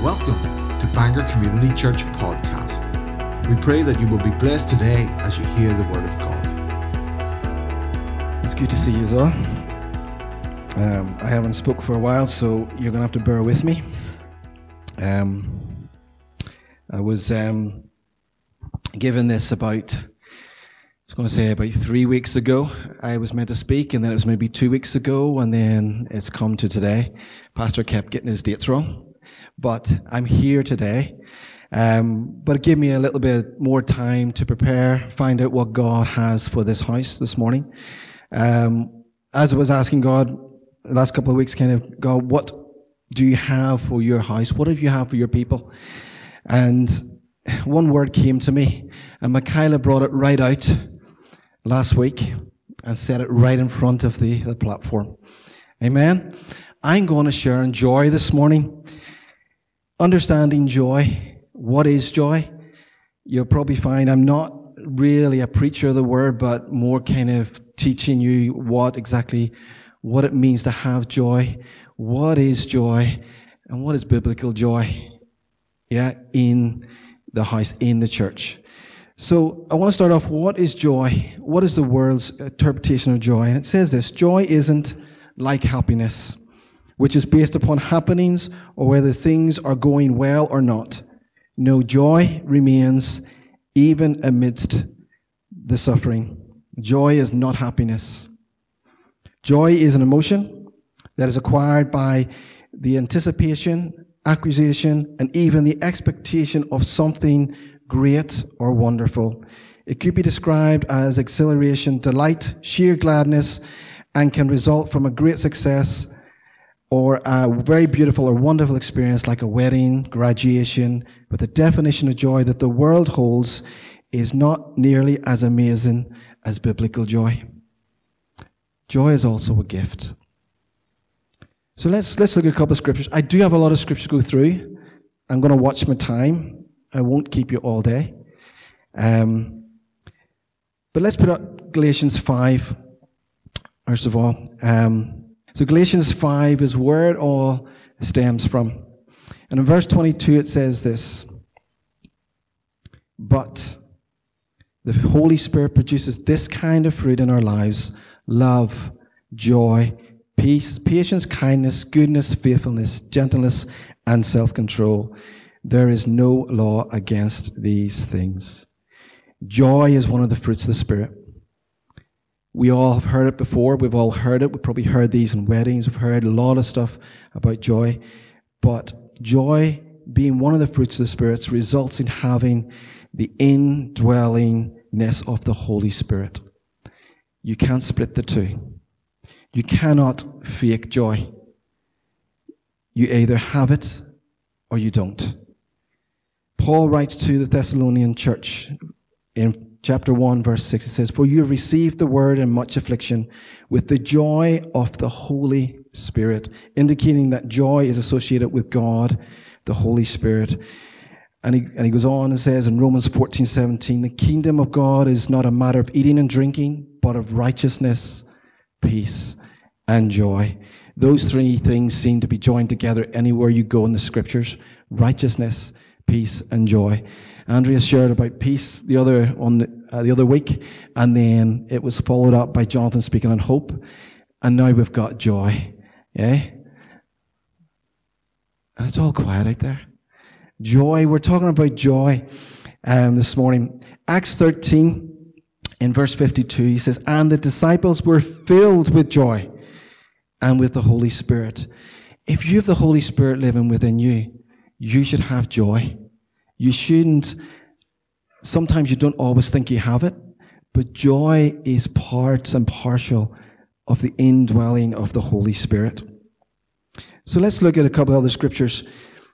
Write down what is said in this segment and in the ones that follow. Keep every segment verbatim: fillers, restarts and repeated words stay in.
Welcome to Bangor Community Church Podcast. We pray that you will be blessed today as you hear the Word of God. It's good to see you as well. Um, I haven't spoke for a while, so you're going to have to bear with me. Um, I was um, given this about, I was going to say about three weeks ago. I was meant to speak, and then it was maybe two weeks ago, and then it's come to today. Pastor kept getting his dates wrong. But I'm here today. Um, but it gave me a little bit more time to prepare, find out what God has for this house this morning. Um, as I was asking God the last couple of weeks, kind of, God, what do you have for your house? What do you have for your people? And one word came to me, and Michaela brought it right out last week and said it right in front of the, the platform. Amen. I'm going to share in joy this morning. Understanding joy. What is joy? You'll probably find I'm not really a preacher of the word, but more kind of teaching you what exactly, what it means to have joy. What is joy? And what is biblical joy? Yeah, in the house, in the church. So I want to start off, what is joy? What is the world's interpretation of joy? And it says this: joy isn't like happiness, which is based upon happenings or whether things are going well or not. No, joy remains even amidst the suffering. Joy is not happiness. Joy is an emotion that is acquired by the anticipation, acquisition, and even the expectation of something great or wonderful. It could be described as exhilaration, delight, sheer gladness, and can result from a great success or a very beautiful or wonderful experience like a wedding, graduation. But the definition of joy that the world holds is not nearly as amazing as biblical joy. Joy is also a gift. So let's let's look at a couple of scriptures. I do have a lot of scriptures to go through. I'm going to watch my time. I won't keep you all day. Um, but let's put up Galatians five, first of all. Um, So Galatians five is where it all stems from. And in verse twenty-two it says this: but the Holy Spirit produces this kind of fruit in our lives: love, joy, peace, patience, kindness, goodness, faithfulness, gentleness, and self-control. There is no law against these things. Joy is one of the fruits of the Spirit. We all have heard it before. We've all heard it. We've probably heard these in weddings. We've heard a lot of stuff about joy. But joy, being one of the fruits of the Spirit, results in having the indwellingness of the Holy Spirit. You can't split the two. You cannot fake joy. You either have it or you don't. Paul writes to the Thessalonian church in chapter one, verse six, it says, for you have received the word in much affliction with the joy of the Holy Spirit, indicating that joy is associated with God, the Holy Spirit. And he, and he goes on and says in Romans fourteen seventeen, the kingdom of God is not a matter of eating and drinking, but of righteousness, peace, and joy. Those three things seem to be joined together anywhere you go in the scriptures: righteousness, peace, and joy. Andrea shared about peace the other on the, uh, the other week, and then it was followed up by Jonathan speaking on hope, and now we've got joy. Yeah, and it's all quiet out there. Joy. We're talking about joy um, this morning. Acts thirteen, in verse fifty-two, he says, and the disciples were filled with joy and with the Holy Spirit. If you have the Holy Spirit living within you, you should have joy. You shouldn't, sometimes you don't always think you have it, but joy is part and partial of the indwelling of the Holy Spirit. So let's look at a couple of other scriptures.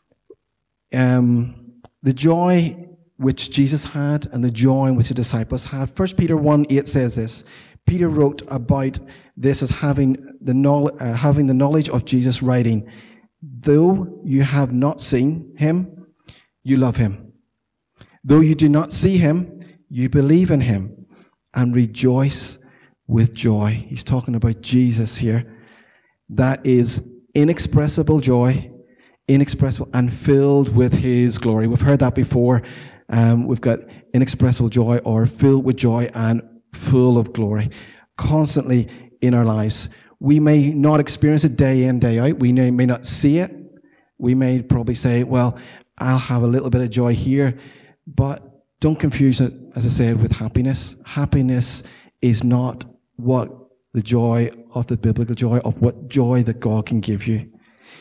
Um, the joy which Jesus had and the joy which the disciples had. First Peter one eight says this. Peter wrote about this as having the, knowl- uh, having the knowledge of Jesus, writing, though you have not seen him, you love him. Though you do not see him, you believe in him and rejoice with joy. He's talking about Jesus here. That is inexpressible joy, inexpressible and filled with his glory. We've heard that before. Um, we've got inexpressible joy, or filled with joy and full of glory, constantly in our lives. We may not experience it day in, day out. We may, may not see it. We may probably say, well, I'll have a little bit of joy here, but don't confuse it, as I said, with happiness. Happiness is not what the joy of the biblical joy, of what joy that God can give you.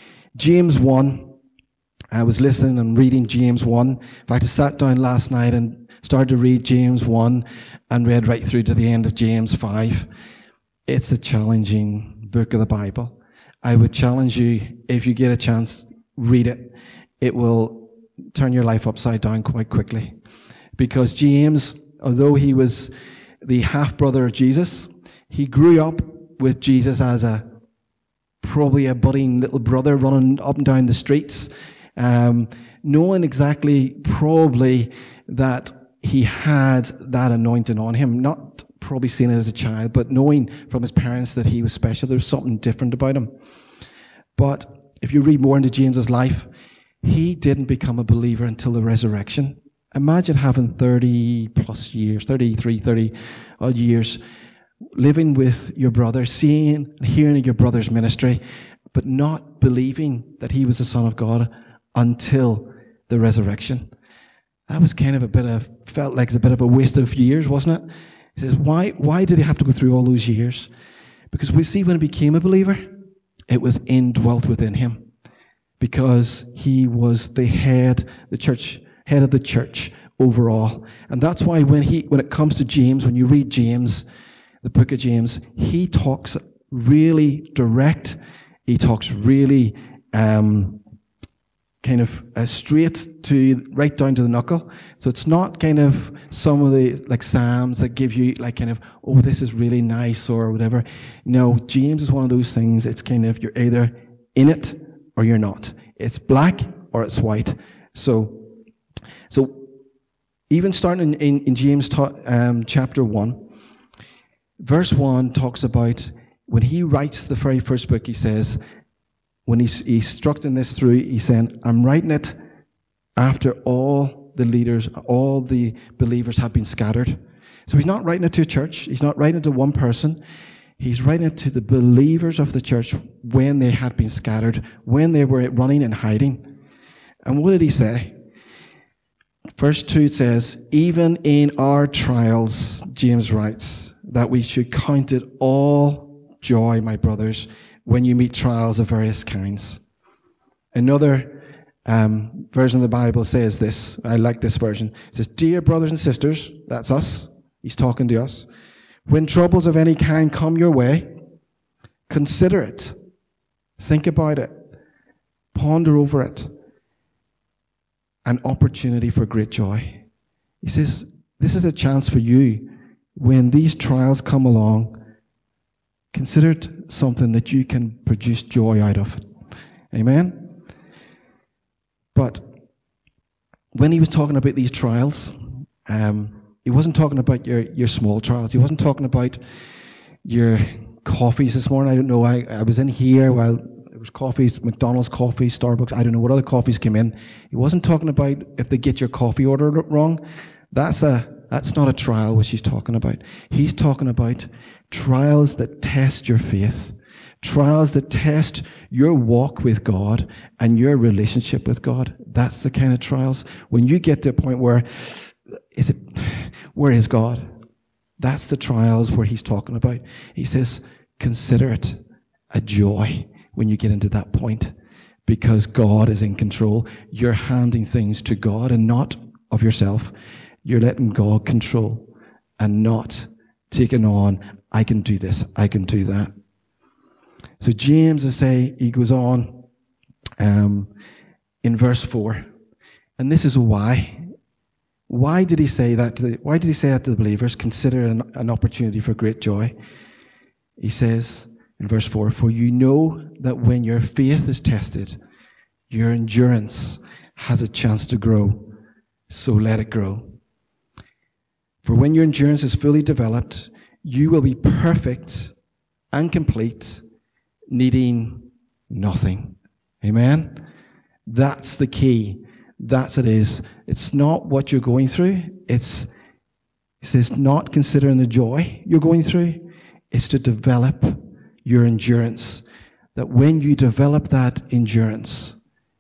James one, I was listening and reading James one. In fact, I sat down last night and started to read James one and read right through to the end of James five. It's a challenging book of the Bible. I would challenge you, if you get a chance, read it. It will turn your life upside down quite quickly. Because James, although he was the half-brother of Jesus, he grew up with Jesus as a probably a budding little brother running up and down the streets, um, knowing exactly probably that he had that anointing on him, not probably seeing it as a child, but knowing from his parents that he was special. There was something different about him. But if you read more into James's life, he didn't become a believer until the resurrection. Imagine having thirty plus years, thirty-three, thirty odd years, living with your brother, seeing and hearing your brother's ministry, but not believing that he was the Son of God until the resurrection. That was kind of a bit of, felt like a bit of a waste of years, wasn't it? He says, why, why did he have to go through all those years? Because we see when he became a believer, it was indwelt within him. Because he was the head, the church, head of the church overall. And that's why when he, when it comes to James, when you read James, the book of James, he talks really direct. He talks really um, kind of uh, straight to, right down to the knuckle. So it's not kind of some of the like Psalms that give you like kind of, oh, this is really nice or whatever. No, James is one of those things. It's kind of, you're either in it or you're not. It's black or it's white. So, so even starting in, in, in James ta- um, chapter one, verse one talks about when he writes the very first book, he says, when he's, he's structuring this through, he's saying, I'm writing it after all the leaders, all the believers have been scattered. So he's not writing it to a church. He's not writing it to one person. He's writing it to the believers of the church when they had been scattered, when they were running and hiding. And what did he say? Verse two says, even in our trials, James writes, that we should count it all joy, my brothers, when you meet trials of various kinds. Another um, version of the Bible says this. I like this version. It says, dear brothers and sisters, that's us. He's talking to us. When troubles of any kind come your way, consider it. Think about it. Ponder over it. An opportunity for great joy. He says, this is a chance for you when these trials come along. Consider it something that you can produce joy out of. Amen? But when he was talking about these trials, um, he wasn't talking about your, your small trials. He wasn't talking about your coffees this morning. I don't know. I, I was in here while there was coffees, McDonald's coffee, Starbucks. I don't know what other coffees came in. He wasn't talking about if they get your coffee order wrong. That's a that's not a trial which he's talking about. He's talking about trials that test your faith, trials that test your walk with God and your relationship with God. That's the kind of trials. When you get to a point where is it, where is God? That's the trials where he's talking about. He says, consider it a joy when you get into that point, because God is in control. You're handing things to God and not of yourself. You're letting God control and not taking on, I can do this, I can do that. So James, I say, he goes on um, in verse four. And this is why. Why did he say that to the, why did he say that to the believers? Consider an, an opportunity for great joy. He says in verse four, for you know that when your faith is tested, your endurance has a chance to grow. So let it grow. For when your endurance is fully developed, you will be perfect and complete, needing nothing. Amen? That's the key. That's it is. It's not what you're going through. It's, it says, not considering the joy you're going through. It's to develop your endurance. That when you develop that endurance,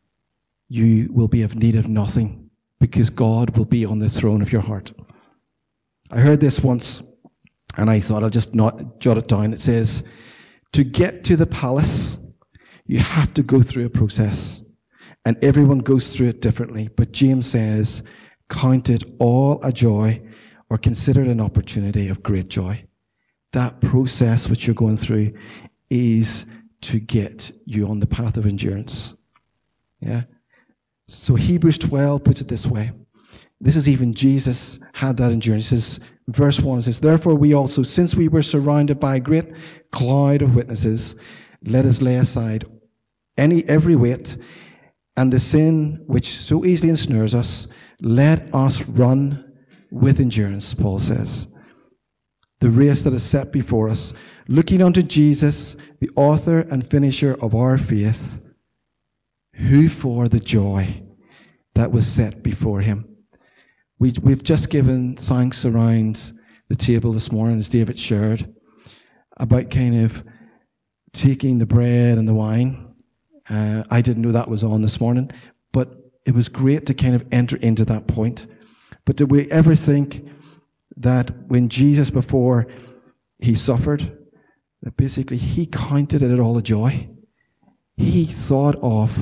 you will be of need of nothing, because God will be on the throne of your heart. I heard this once, and I thought I'll just not jot it down. It says, to get to the palace, you have to go through a process. And everyone goes through it differently. But James says, count it all a joy, or consider it an opportunity of great joy. That process which you're going through is to get you on the path of endurance. Yeah. So Hebrews twelve puts it this way. This is even Jesus had that endurance. It says, verse one says, therefore we also, since we were surrounded by a great cloud of witnesses, let us lay aside any every weight and the sin which so easily ensnares us. Let us run with endurance, Paul says, the race that is set before us, looking unto Jesus, the author and finisher of our faith, who for the joy that was set before him. We, we've just given thanks around the table this morning, as David shared, about kind of taking the bread and the wine. Uh, I didn't know that was on this morning, but it was great to kind of enter into that point. But did we ever think that when Jesus, before he suffered, that basically he counted it all a joy? He thought of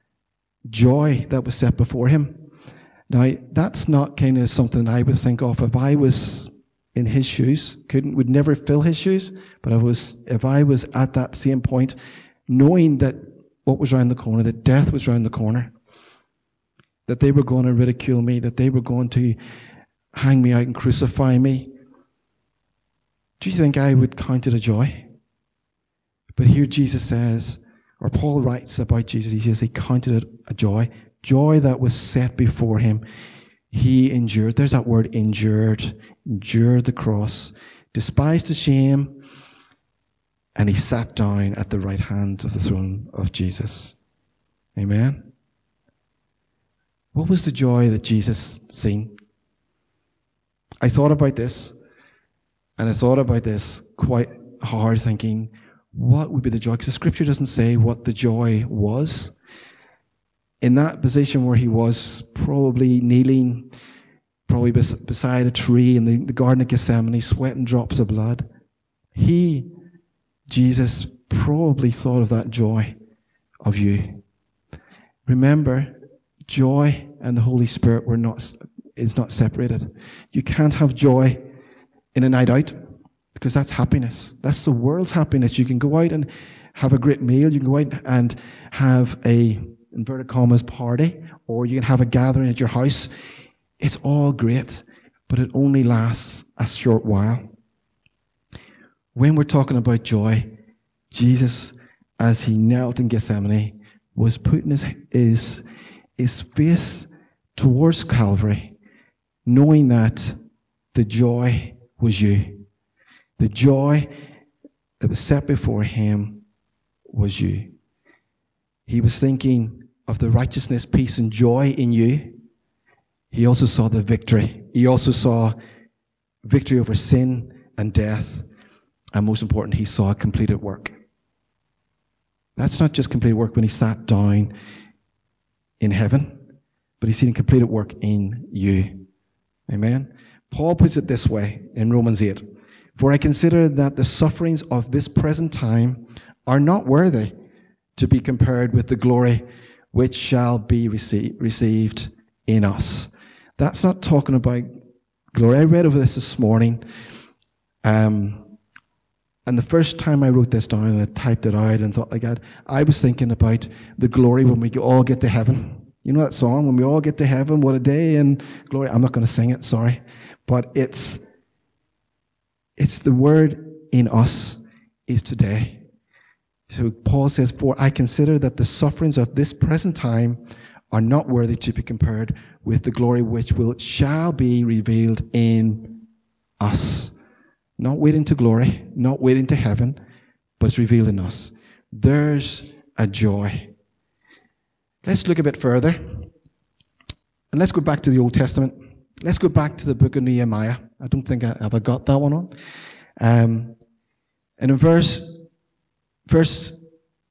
joy that was set before him. Now, that's not kind of something I would think of if I was in his shoes. Couldn't, would never fill his shoes, but I was, if I was at that same point, knowing that what was around the corner, that death was around the corner, that they were going to ridicule me, that they were going to hang me out and crucify me. Do you think I would count it a joy? But here Jesus says, or Paul writes about Jesus, he says he counted it a joy. Joy that was set before him. He endured, there's that word, endured, endured the cross, despised the shame, and he sat down at the right hand of the throne of Jesus. Amen. What was the joy that Jesus seen? I thought about this, and I thought about this quite hard, thinking, what would be the joy? Because the scripture doesn't say what the joy was. In that position where he was, probably kneeling, probably bes- beside a tree in the, the Garden of Gethsemane, sweating drops of blood, he, Jesus, probably thought of that joy of you. Remember, joy and the Holy Spirit were not is not separated. You can't have joy in a night out, because that's happiness. That's the world's happiness. You can go out and have a great meal. You can go out and have a, inverted commas, party, or you can have a gathering at your house. It's all great, but it only lasts a short while. When we're talking about joy, Jesus, as he knelt in Gethsemane, was putting his, his, his face towards Calvary, knowing that the joy was you. The joy that was set before him was you. He was thinking of the righteousness, peace, and joy in you. He also saw the victory. He also saw victory over sin and death. And most important, he saw completed work. That's not just completed work when he sat down in heaven, but he's seen completed work in you. Amen. Paul puts it this way in Romans eight. For I consider that the sufferings of this present time are not worthy to be compared with the glory which shall be rece- received in us. That's not talking about glory. I read over this this morning. Um, and the first time I wrote this down and I typed it out and thought like that, I was thinking about the glory when we all get to heaven. You know that song, when we all get to heaven, what a day in glory. I'm not going to sing it, sorry. But it's it's the word in us is today. So Paul says, for I consider that the sufferings of this present time are not worthy to be compared with the glory which will shall be revealed in us. Not waiting to glory, not waiting to heaven, but it's revealed in us. There's a joy. Let's look a bit further. And let's go back to the Old Testament. Let's go back to the book of Nehemiah. I don't think I have I got that one on. Um, and in verse, verse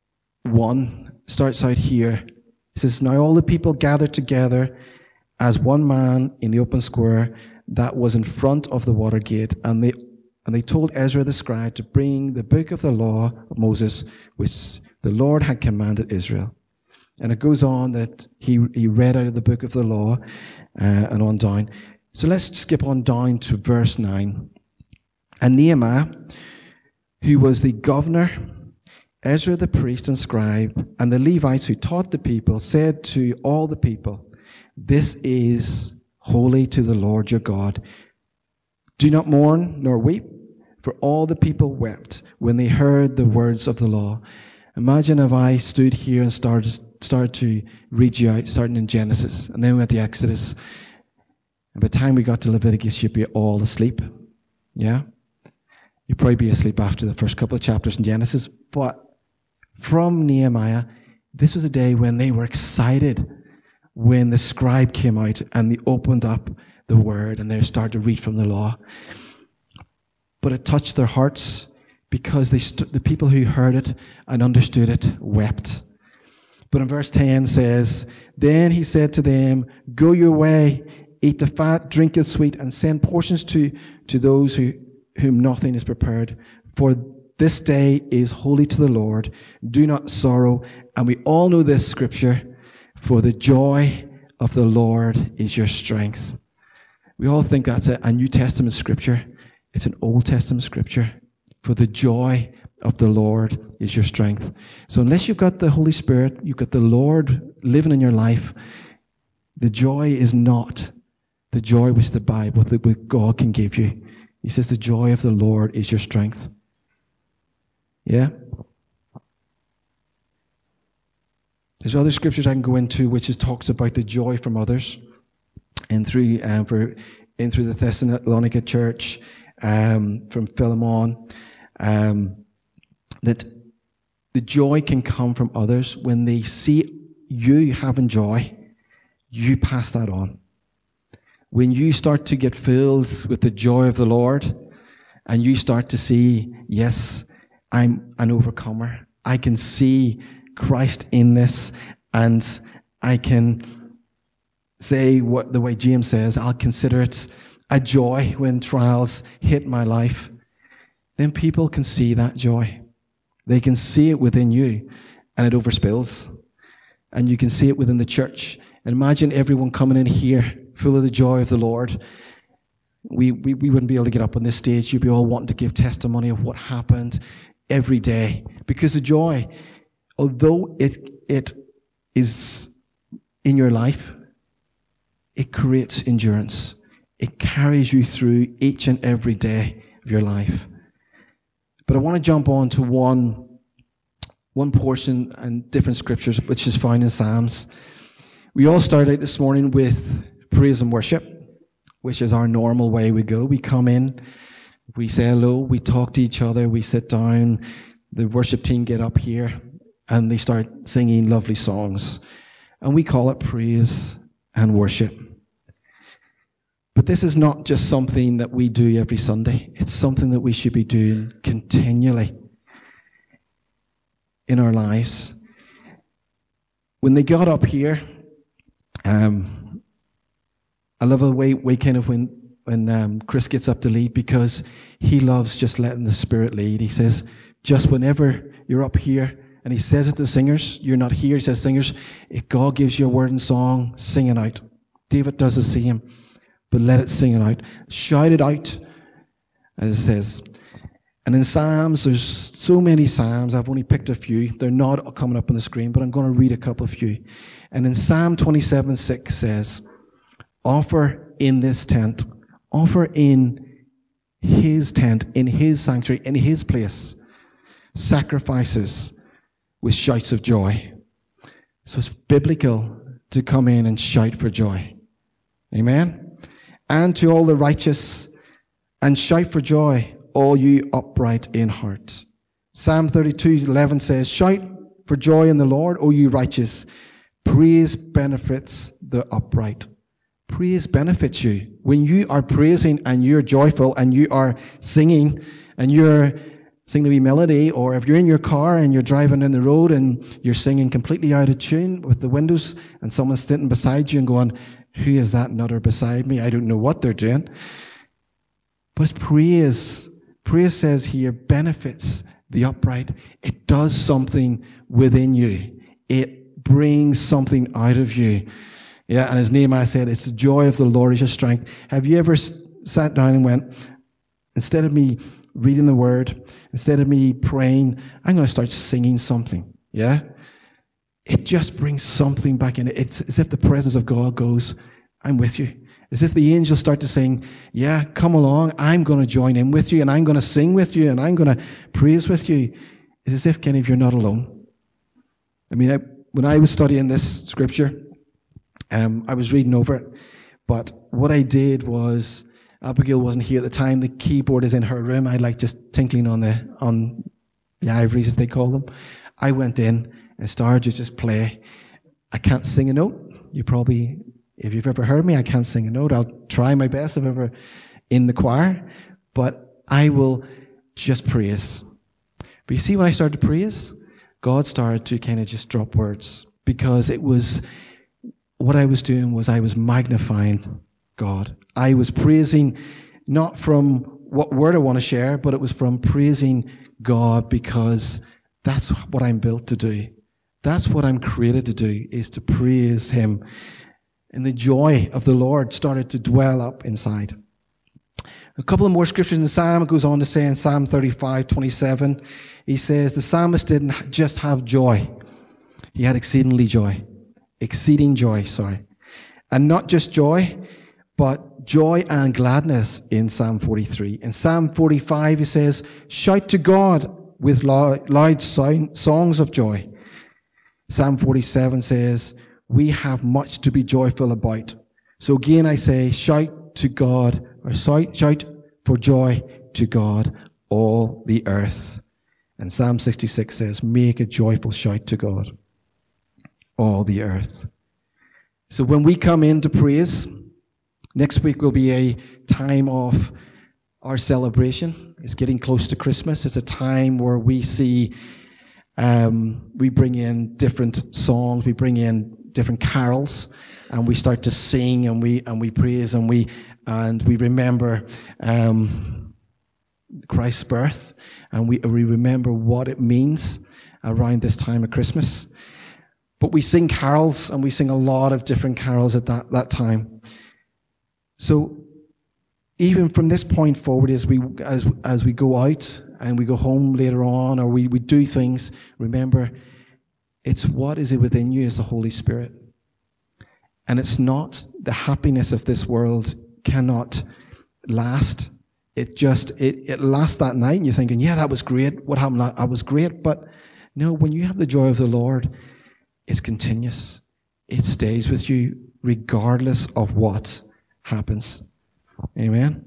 one starts out here. It says, "Now all the people gathered together as one man in the open square that was in front of the water gate, and they and they told Ezra the scribe to bring the book of the law of Moses, which the Lord had commanded Israel." And it goes on that he he read out of the book of the law uh, and on down. So let's skip on down to verse nine. "And Nehemiah, who was the governor, Ezra the priest and scribe, and the Levites who taught the people, said to all the people, 'This is holy to the Lord your God. Do not mourn nor weep,' for all the people wept when they heard the words of the law." Imagine if I stood here and started started to read you out, starting in Genesis, and then we went to Exodus. And by the time we got to Leviticus, you'd be all asleep. Yeah? You'd probably be asleep after the first couple of chapters in Genesis. But from Nehemiah, this was a day when they were excited when the scribe came out and they opened up the word and they started to read from the law. But it touched their hearts because they st- the people who heard it and understood it wept. But in verse ten says, "Then he said to them, 'Go your way, eat the fat, drink the sweet, and send portions to, to those who, whom nothing is prepared. For this day is holy to the Lord. Do not sorrow.'" And we all know this scripture, "For the joy of the Lord is your strength." We all think that's a, a New Testament scripture. It's an Old Testament scripture. For the joy of the Lord is your strength. So unless you've got the Holy Spirit, you've got the Lord living in your life, the joy is not the joy which the Bible, which God can give you. He says the joy of the Lord is your strength. Yeah? There's other scriptures I can go into which is talks about the joy from others. And through um, for in through the Thessalonica church, um, from Philemon, um, that the joy can come from others. When they see you having joy, you pass that on. When you start to get filled with the joy of the Lord, and you start to see, yes, I'm an overcomer. I can see Christ in this, and I can say what the way James says, I'll consider it a joy when trials hit my life. Then people can see that joy. They can see it within you, and it overspills. And you can see it within the church. And imagine everyone coming in here full of the joy of the Lord. We, we, we wouldn't be able to get up on this stage. You'd be all wanting to give testimony of what happened every day. Because the joy, although it it is in your life, it creates endurance. It carries you through each and every day of your life. But I want to jump on to one, one portion and different scriptures, which is found in Psalms. We all started out this morning with praise and worship, which is our normal way we go. We come in, we say hello, we talk to each other, we sit down, the worship team get up here, and they start singing lovely songs. And we call it praise and worship. But this is not just something that we do every Sunday. It's something that we should be doing continually in our lives. When they got up here, um, I love the way, way kind of when, when um, Chris gets up to lead, because he loves just letting the Spirit lead. He says, just whenever you're up here, and he says it to singers, you're not here, he says, singers, if God gives you a word and song, sing it out. David does the same. But let it sing it out. Shout it out, as it says. And in Psalms, there's so many Psalms. I've only picked a few. They're not coming up on the screen, but I'm going to read a couple of few. And in Psalm twenty-seven six says, offer in this tent, offer in his tent, in his sanctuary, in his place, sacrifices with shouts of joy. So it's biblical to come in and shout for joy. Amen? And to all the righteous, and shout for joy, all you upright in heart. Psalm thirty-two eleven says, shout for joy in the Lord, O you righteous. Praise benefits the upright. Praise benefits you. When you are praising and you're joyful and you are singing and you're singing a wee melody, or if you're in your car and you're driving down the road and you're singing completely out of tune with the windows and someone's sitting beside you and going, who is that nutter beside me? I don't know what they're doing. But it's praise. Praise says here benefits the upright. It does something within you. It brings something out of you. Yeah, and as Nehemiah said, it's the joy of the Lord is your strength. Have you ever sat down and went, instead of me reading the word, instead of me praying, I'm going to start singing something. Yeah? It just brings something back in. It's as if the presence of God goes, I'm with you. As if the angels start to sing, yeah, come along, I'm going to join in with you, and I'm going to sing with you, and I'm going to praise with you. It's as if, Kenny, you're not alone. I mean, I, when I was studying this scripture, um, I was reading over it, but what I did was, Abigail wasn't here at the time. The keyboard is in her room. I like just tinkling on the on the ivories, as they call them. I went in and started to just play. I can't sing a note. You probably, if you've ever heard me, I can't sing a note. I'll try my best if ever in the choir, but I will just praise. But you see, when I started to praise, God started to kind of just drop words, because it was, what I was doing was I was magnifying God. I was praising not from what word I want to share, but it was from praising God, because that's what I'm built to do. That's what I'm created to do, is to praise Him. And the joy of the Lord started to dwell up inside. A couple of more scriptures in the Psalm. It goes on to say in Psalm thirty-five twenty-seven, he says, the psalmist didn't just have joy. He had exceedingly joy. Exceeding joy, sorry. And not just joy, but joy and gladness in Psalm forty-three. In Psalm forty-five, he says, shout to God with loud, loud sound, songs of joy. Psalm forty-seven says, we have much to be joyful about. So again, I say, shout to God, or shout, shout for joy to God, all the earth. And Psalm sixty-six says, make a joyful shout to God, all the earth. So when we come into praise, next week will be a time of our celebration. It's getting close to Christmas. It's a time where we see, um, we bring in different songs, we bring in different carols, and we start to sing and we and we praise and we and we remember um, Christ's birth, and we we remember what it means around this time of Christmas. But we sing carols, and we sing a lot of different carols at that, that time. So even from this point forward, as we as as we go out and we go home later on, or we, we do things, remember, it's what is it within you is the Holy Spirit. And it's not the happiness of this world cannot last. It just, it, it lasts that night, and you're thinking, yeah, that was great. What happened? I was great. But no, when you have the joy of the Lord, it's continuous. It stays with you regardless of what happens. Amen.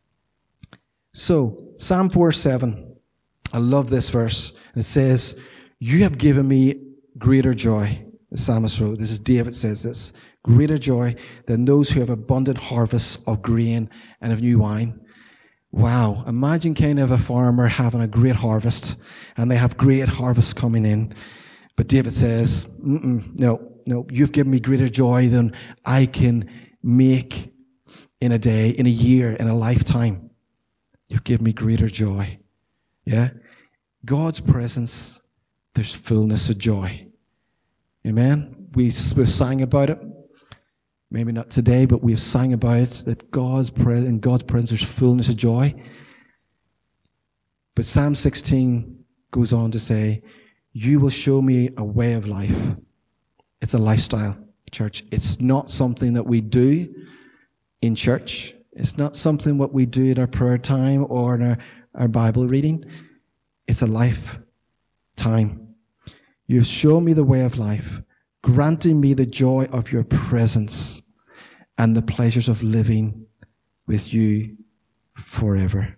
So, Psalm four seven. I love this verse. It says, you have given me greater joy. The psalmist wrote, this is David says this, greater joy than those who have abundant harvests of grain and of new wine. Wow. Imagine kind of a farmer having a great harvest, and they have great harvests coming in. But David says, Mm-mm, no, no, you've given me greater joy than I can make in a day, in a year, in a lifetime. You've given me greater joy. Yeah? God's presence, there's fullness of joy. Amen? We, we've sang about it. Maybe not today, but we've sang about it, that God's pre- in God's presence there's fullness of joy. But Psalm sixteen goes on to say, you will show me a way of life. It's a lifestyle, church. It's not something that we do in church. It's not something what we do at our prayer time or in our, our Bible reading. It's a lifetime. You've shown me the way of life, granting me the joy of your presence and the pleasures of living with you forever.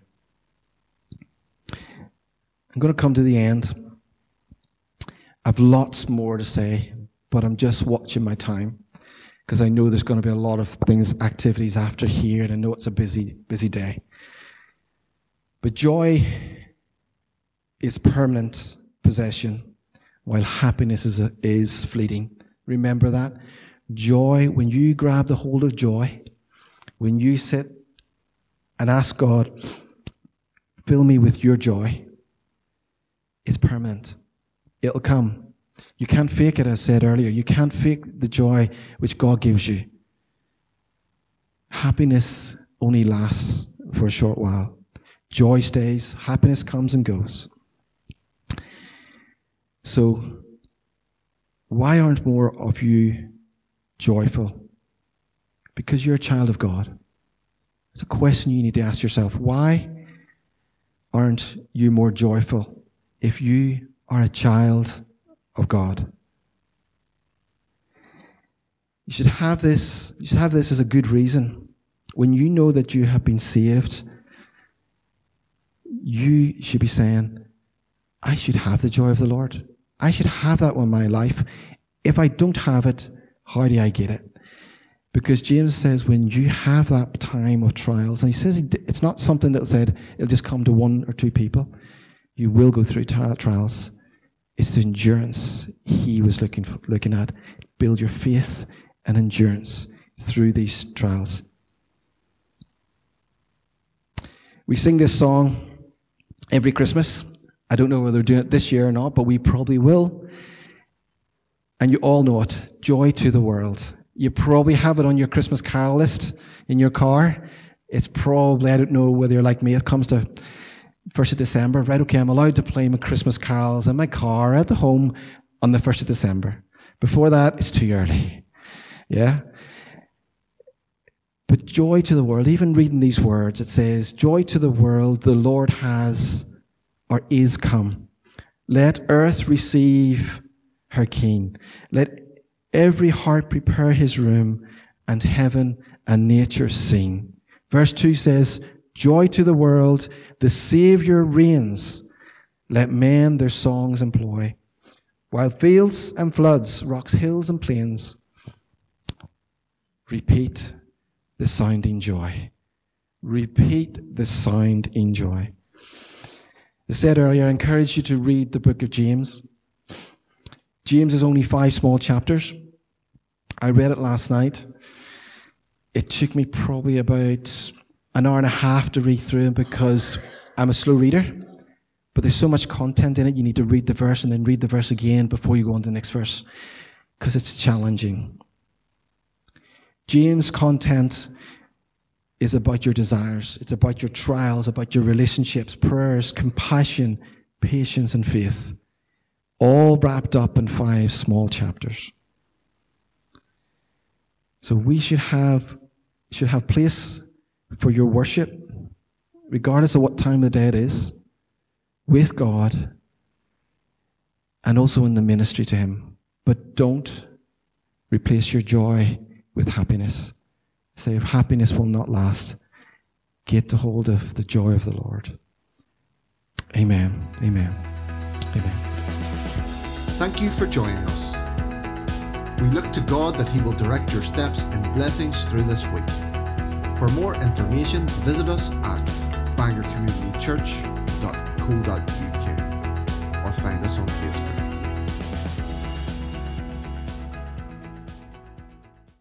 I'm going to come to the end. I've lots more to say, but I'm just watching my time because I know there's going to be a lot of things, activities after here, and I know it's a busy, busy day. But joy is permanent possession, while happiness is, a, is fleeting. Remember that. Joy, when you grab the hold of joy, when you sit and ask God, fill me with your joy, it's permanent. It'll come. You can't fake it, as I said earlier. You can't fake the joy which God gives you. Happiness only lasts for a short while. Joy stays. Happiness comes and goes. So, why aren't more of you joyful? Because you're a child of God. It's a question you need to ask yourself. Why aren't you more joyful if you are a child of God? You should have this, you should have this as a good reason. When you know that you have been saved, you should be saying, I should have the joy of the Lord. I should have that in my life. If I don't have it, how do I get it? Because James says when you have that time of trials, and he says it's not something that said it'll just come to one or two people. You will go through trials. It's the endurance he was looking for, looking at. Build your faith and endurance through these trials. We sing this song every Christmas. I don't know whether we're doing it this year or not, but we probably will. And you all know it. Joy to the world. You probably have it on your Christmas carol list in your car. It's probably, I don't know whether you're like me, it comes to first of December. Right, okay, I'm allowed to play my Christmas carols in my car at the home on the first of December. Before that, it's too early. Yeah? But joy to the world, even reading these words, it says, joy to the world, the Lord has or is come. Let earth receive her King. Let every heart prepare his room, and heaven and nature sing. Verse two says, joy to the world, the Saviour reigns. Let men their songs employ. While fields and floods, rocks, hills and plains, repeat the sounding joy. Repeat the sound in joy. As I said earlier, I encourage you to read the book of James. James is only five small chapters. I read it last night. It took me probably about an hour and a half to read through it because I'm a slow reader. But there's so much content in it, you need to read the verse and then read the verse again before you go on to the next verse because it's challenging. James' content is about your desires. It's about your trials, about your relationships, prayers, compassion, patience, and faith. All wrapped up in five small chapters. So we should have should have place for your worship, regardless of what time of the day it is, with God, and also in the ministry to Him. But don't replace your joy with happiness. Say, if happiness will not last, get a hold of the joy of the Lord. Amen. Amen. Amen. Thank you for joining us. We look to God that He will direct your steps and blessings through this week. For more information, visit us at bangor community church dot co dot uk or find us on Facebook.